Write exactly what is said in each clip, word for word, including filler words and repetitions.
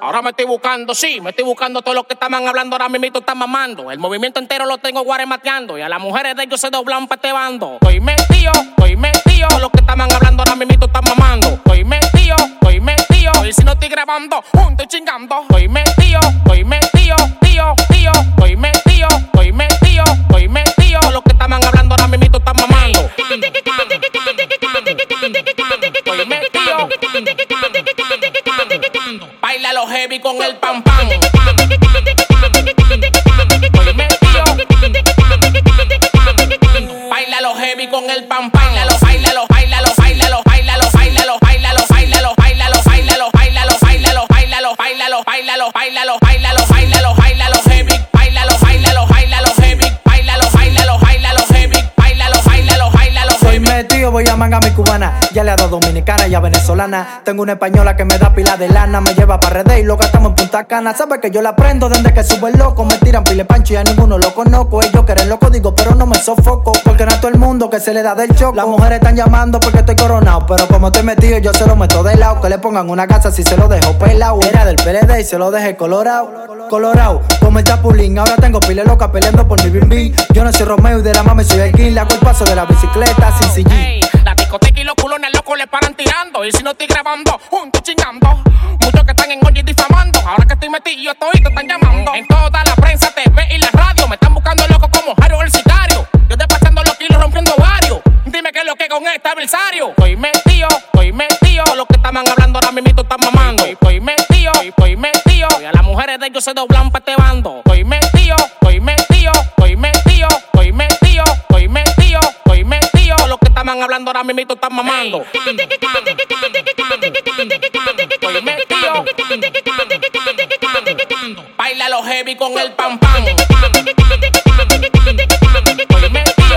Ahora me estoy buscando, sí, me estoy buscando todo lo que estaban hablando ahora mismo están mamando. El movimiento entero lo tengo guaremateando y a las mujeres de ellos se doblan pa' este bando. Estoy metido, estoy metido, todo lo que estaban hablando ahora mismo están mamando. Estoy metido, estoy metido, y si no estoy grabando, junto y chingando. Estoy metido, estoy metido, tío, tío, estoy metido, estoy metido, estoy metido, todo lo que estaban hablando ahora mismo están mamando. Estoy metido, baila los heavy con el pam pam. Estoy metido, baila los heavy con el pam pam. Bailalo, bailalo, bailalo, bailalo, bailalo, bailalo, bailalo, bailalo, bailalo, bailalo, bailalo, bailalo, bailalo, bailalo, bailalo, bailalo, bailalo, bailalo, bailalo heavy, bailalo, bailalo, bailalo heavy, bailalo, bailalo, bailalo heavy, bailalo, bailalo, bailalo heavy. Soy metido, voy a manga mi cubana, ya le he dado dominicana y a venezolana. Tengo una española que me da pila de lana, me lleva pa' Redey y lo gastamos en Punta Cana. Sabe que yo la prendo desde que subo el loco, me tiran pile pancho y a ninguno lo conozco. Ellos quieren loco, digo, pero no me sofoco, porque no a todo el mundo que se le da del choco. Las mujeres están llamando porque estoy coronado, pero como estoy metido yo se lo meto de lado. Que le pongan una casa si se lo dejo pelado. Era del P L D y se lo dejé colorado, colorado, como el chapulín. Ahora tengo pile loca peleando por mi bim bim. Yo no soy Romeo y de la mami soy el King. Le hago el paso de la bicicleta sin sillín. Hey, la discoteca y los culones locos le paran tirando. Y si no estoy grabando, juntos chingando. Muchos que están en oye difamando. Ahora que estoy metido, estoy te están llamando. En toda la prensa, T V y la radio me están buscando locos como Harold el sicario. Yo despachando los kilos, rompiendo varios. Dime qué es lo que con este adversario. Estoy metido, estoy metido. Lo que estaban hablando ahora mismo están mamando. Estoy metido, estoy metido. Y a las mujeres de ellos se doblan pa' este bando. Estoy metido, estoy metido, estoy metido, estoy metido, estoy metido, estoy metido. Lo que estaban hablando ahora mismo están mamando. Estoy metido, baila los heavy con el pam pam. Estoy metido,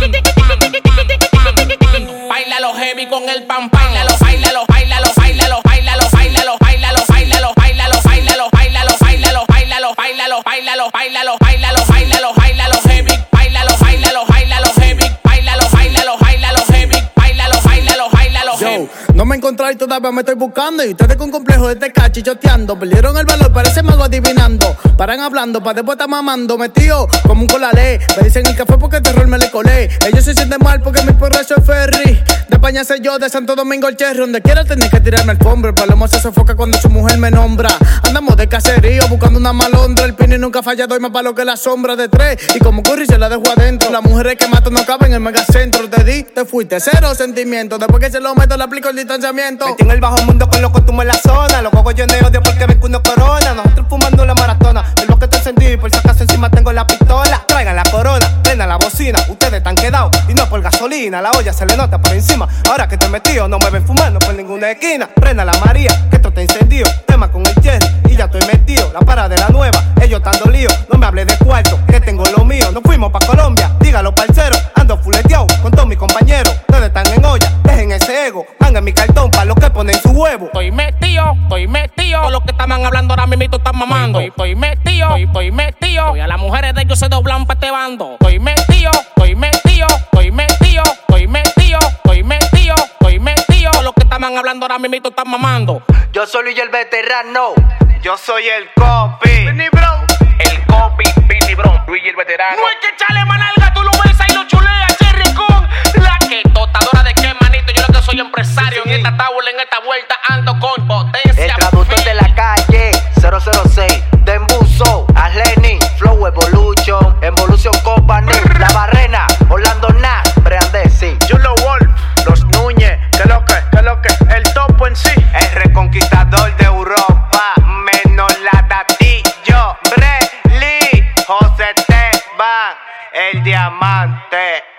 baila los heavy con el pam pam. Bailalo, bailalo, bailalo, bailalo, bailalo, bailalo, bailalo, bailalo, bailalo, bailalo, bailalo, bailalo, bailalo, bailalo, bailalo, bailalo, bailalo, bailalo, bailalo heavy, bailalo, bailalo, bailalo heavy, bailalo, bailalo, bailalo heavy, bailalo, bailalo, bailalo heavy. No me encontré y todavía me estoy buscando. Y ustedes con complejo de este cachichoteando. Perdieron el valor, parece mago adivinando. Paran hablando, pa' después estar mamando. Metido como un colalé. Me dicen el café porque terror me le colé. Ellos se sienten mal porque mi porra es ferry. De España sé yo, de Santo Domingo el cherry. Donde quiera tenés que tirarme el pombre. El palomo se sofoca cuando su mujer me nombra. Andamos de caserío buscando una malondra. El pini nunca falla, doy más palo que la sombra de tres. Y como Curry se la dejo adentro. Las mujeres que mato no caben en el megacentro. Te di, te fuiste, cero sentimiento. Después que se lo meto le aplico el distanciamiento. Metí en el bajo mundo con los costumos en la zona. Los cogos yo de odio porque ven que uno corona. Nosotros fumando la maratona. El bosque está encendido y por si acaso encima tengo la pistola. Traigan la corona, prendan la bocina. Ustedes están quedados y no por gasolina. La olla se le nota por encima. Ahora que estoy metido no me ven fumando por ninguna esquina. Prenda la María, que esto está encendido. Tema con el Jerry y ya estoy metido. La para de la nueva, ellos están dolidos. No me hable de cuarto, que tengo lo mío. Nos fuimos pa' Colombia, dígalo parcero. Ando fuleteado con todos mis compañeros. Ustedes están en olla, dejen ese ego. Manguen mi cartón pa' los que ponen su huevo. Estoy metido, estoy metido. Todo lo que estaban hablando ahora mismo están mamando. Estoy metido, estoy metido. Y a las mujeres de ellos se doblan pa' este bando. Estoy metido, estoy metido, estoy metido, estoy metido, estoy metido, estoy metido. Todo lo que estaban hablando ahora mismo están mamando. Yo soy Luis el veterano. Yo soy el copy. Vinny Bro, El copy, Vinny Bro, Luis el veterano. no hay que echarle manalga, tú lo ves ahí lo chulea, Cherry con la que totadora de qué manito. Yo lo que soy empresario en esta tabla, en esta vuelta ando con potencia. El traductor de la calle cero cero seis, Dembuzo, Asleni, Flow Evolution, Evolution Company, La Barrena, Orlando Nash, Breandesi, Julo Wolf, Los Núñez, que lo que, que lo que, el topo en sí. El reconquistador de Europa, menos la Datillo, Brely, José Esteban, el diamante.